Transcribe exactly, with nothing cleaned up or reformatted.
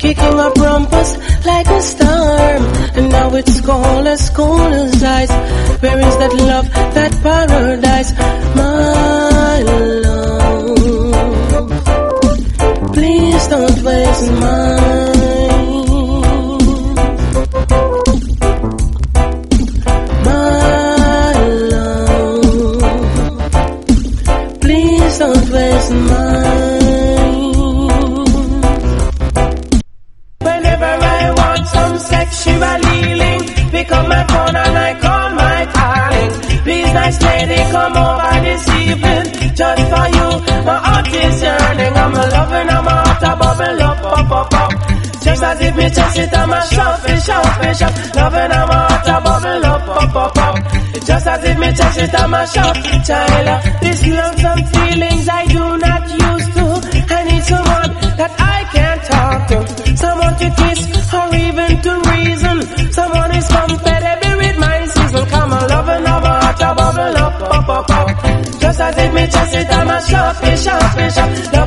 kicking up rumpus like a storm. And now it's cold as cold as ice. Where is that love, that paradise? My love, please don't waste mine. My love, please don't waste mine. Sexual healing, pick up my phone and I call my darling. Please, nice lady, come over this evening. Just for you, my heart is yearning. I'm a loving, I'm a heart a bubble up, up, up, up. Just as if me touch it, I'm a selfish, selfish, loving, I'm a heart a bubble up, up, up, up. Just as if me touch it, I'm a selfish child. This love, some feelings I do not used to. I need someone that I can talk to, someone to kiss or even to reason. Someone is compatible with my season. Come on, loving, love, heart a bubble up, up, up, up. Just as if me chest it, I'm a sharpish, sharpish, sharpish.